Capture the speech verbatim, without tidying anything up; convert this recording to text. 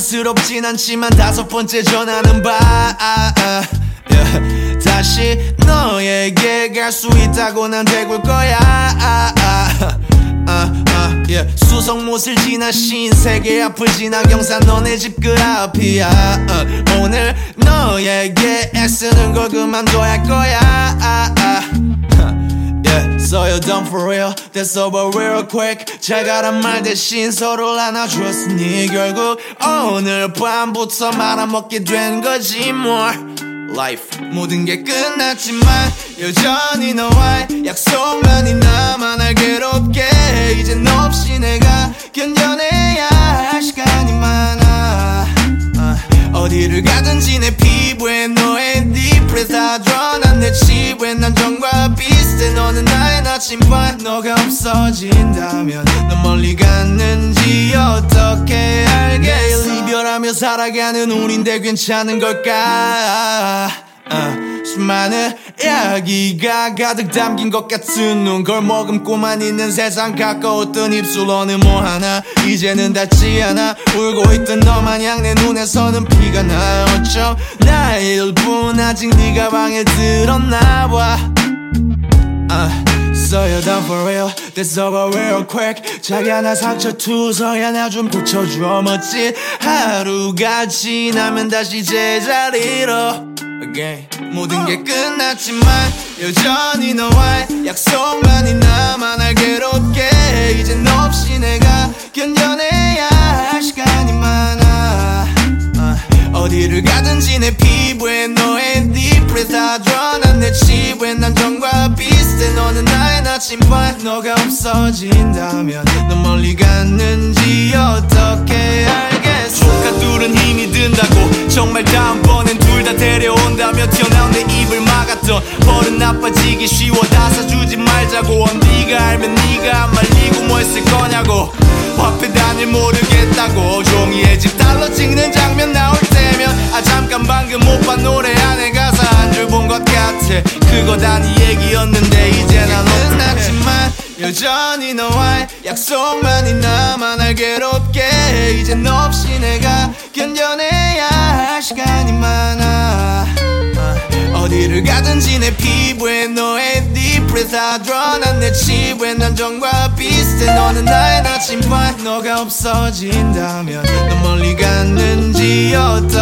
자랑스럽진 않지만 다섯 번째 전화는 봐 yeah. 다시 너에게 갈 수 있다고 난 되굴 거야 Uh, uh, yeah. 수성못을 지나 신세계 앞을 지나 경산 너네 집 그 앞이야 uh, 오늘 너에게 애쓰는 걸 그만둬야 할 거야 uh, uh, yeah. So you're done for real That's over real quick 잘 가란 말 대신 서로를 안아줬으니 결국 오늘 밤부터 말아먹게 된 거지 more Life 모든 게 끝났지만 여전히 너와의 약속만이 나만 날 괴롭게 이젠 너 없이 내가 견뎌내야 할 시간이 많아 uh, 어디를 가든지 내 피부에 너의 딥브레스 다 드러난 내 집에 난 전과 비슷해 너는 나의 나침반 너가 없어진다면 너 멀리 갔는지 어떻게 알겠어 이별하며 살아가는 우린데 괜찮은 걸까 uh, 수많은 이야기가 가득 담긴 것 같은 눈 걸 머금고만 있는 세상 가까웠던 입술 어느 뭐 하나 이제는 닿지 않아 울고 있던 너 마냥 내 눈에서는 피가 나 어쩜 나의 일부는 아직 네가 방에 들었나 봐 uh. So you're done for real That's over real quick 자기야 나 상처투성이야 나 좀 고쳐줘 멋진 하루가 지나면 다시 제자리로 Again. 모든 게 끝났지만 여전히 너와의 약속만이 나만 날 괴롭게 이젠 너 없이 내가 견뎌내야 할 시간이 많아 uh, 어디를 가든지 내 피부에 너의 딥브레스 다 드러난 내 집에 난 전과 비슷해 너는 나의 나침반 너가 없어진다면 너 멀리 갔는지 어떻게 알겠어 조카 둘은 힘이 든다고 정말 다음번엔 둘 다 데려온다며 튀어나온 내 입을 막았던 버릇 나빠지기 쉬워 다 사주지 말자고 네가 알면 네가 안 말리고 뭐 했을 거냐고 화폐 단일 모르겠다고 종이에 집 달러 찍는 장면 나올 때면 아 잠깐 방금 오빠 노래 안에 가사 한 줄 본 것 같아 그거 다 네 얘기였는데 이제 난 끝났지만 여전히 너와의 약속만이 나만 날 괴롭게 이제 너 없이 내가 견뎌내야 할 시간이 많아 uh, 어디를 가든지 내 피부에 너의 딥브레스 다 드러난 내 집에 난 전과 비슷해 너는 나의 나침반 너가 없어진다면 너 멀리 갔는지 어떻게